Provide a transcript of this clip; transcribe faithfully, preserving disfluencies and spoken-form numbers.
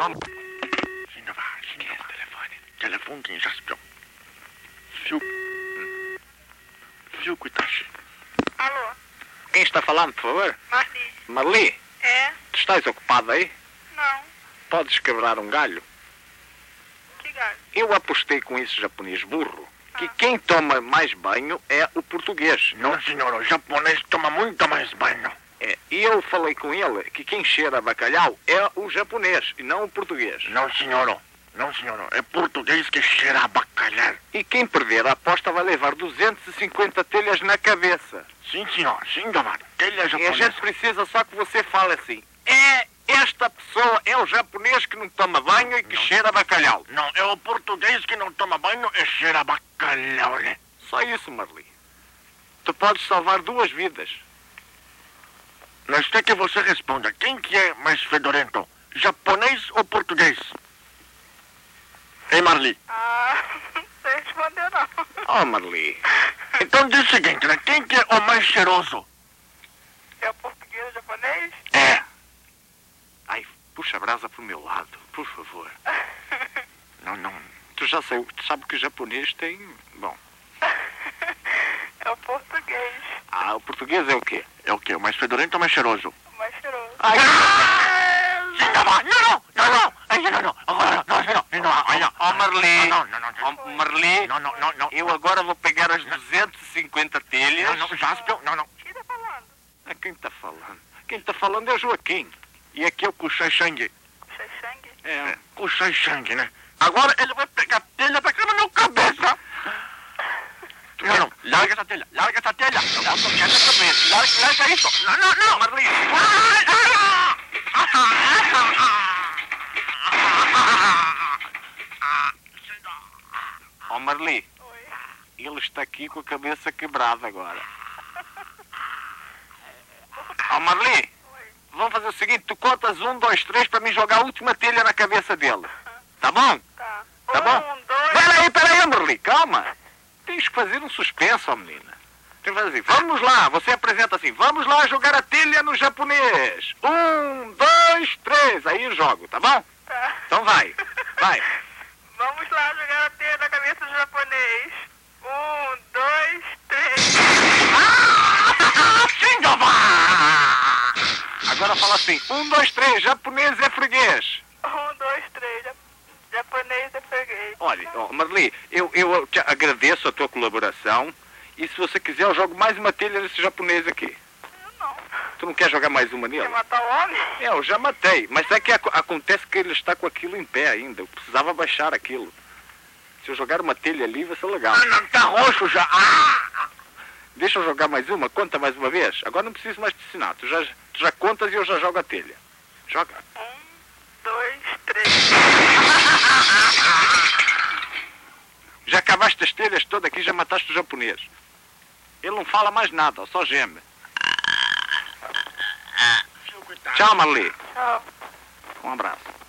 Sindova, Sindova. Telefone. Telefone quem já espiou. Fio... Fio Kuitashi. Alô? Quem está falando, por favor? Marli. Marli, É? tu estás ocupado aí? Não. Podes quebrar um galho? Que galho? Eu apostei com esse japonês burro que quem toma mais banho é o português. Não, senhor, o japonês toma muito mais banho. É, e eu falei com ele que quem cheira a bacalhau é o japonês e não o português. Não, senhor. Não, senhor. É português que cheira a bacalhau. E quem perder a aposta vai levar duzentas e cinquenta telhas na cabeça. Sim, senhor. Sindova, telha E a japonesa. gente precisa só que você fale assim: é esta pessoa, é o japonês que não toma banho e que Não. cheira a bacalhau. Não, é o português que não toma banho e cheira a bacalhau, né? Só isso, Marli. Tu podes salvar duas vidas. Mas quer que você responda. Quem que é mais fedorento? Japonês ou português? Hein, Marli? Ah, não sei responder não. Oh, Marli. Então diz o seguinte, né? Quem que é o mais cheiroso? É o português ou japonês? É. Ai, puxa a brasa pro meu lado, por favor. Não, não. Tu já sei, tu sabe que o japonês tem... Bom. É o português. Ah, o português é o quê? É o quê? O mais fedorento ou o mais cheiroso? O mais cheiroso. Ai, Sindova, não, não, não, não. Ai, não, não. Agora, não, não, Sindova, ai, não. oh, Marli. Não, não, não, não. Oh, Marli. Não, não, não, não. Eu agora vou pegar as duzentas e cinquenta telhas. Não, não, Jaspion, não, não. Quem tá falando? Ah, quem está falando? Quem está falando é o Joaquim. E aqui é o Kushai Shang. Xaxang? É. Kushai Shang, né? Agora ele vai pegar telha pra cá na minha cabeça. Não, não, larga essa telha, larga essa telha. Eu vou tocar essa cabeça. Larga, larga isso. Não, não, não, Marli. Ai, ai, Oh, Marli, Oi. ele está aqui com a cabeça quebrada agora. Oh, Marli, Oi. vamos fazer o seguinte, tu contas um, dois, três para mim jogar a última telha na cabeça dele. Tá bom? Tá. Tá um, bom? dois... Peraí, peraí, Marli, calma. Tens que fazer um suspense, ó menina. Tem que fazer assim, vamos lá, você apresenta assim, vamos lá jogar a telha no japonês. Um, dois, três, aí eu jogo, tá bom? Tá. Então vai, vai. Vamos lá jogar a teia na cabeça do japonês. Um, dois, três. Sindova! Agora fala assim, um, dois, três, japonês é freguês. Um, dois, três. Ja- Japonês é freguês. Olha, oh, Marli, eu, eu te agradeço a tua colaboração e se você quiser eu jogo mais uma telha nesse japonês aqui. Eu não. Tu não quer jogar mais uma nele? Quer matar o homem? É, eu já matei, mas é que ac- acontece que ele está com aquilo em pé ainda, eu precisava baixar aquilo. Se eu jogar uma telha ali vai ser legal. Ah, não, tá roxo já. Ah! Deixa eu jogar mais uma, conta mais uma vez. Agora não preciso mais te ensinar, tu já, tu já contas e eu já jogo a telha. Joga. Um, dois, três. Já acabaste as telhas todas aqui, já mataste o japonês. Ele não fala mais nada, só geme. Tchau, Marli. Tchau. Um abraço.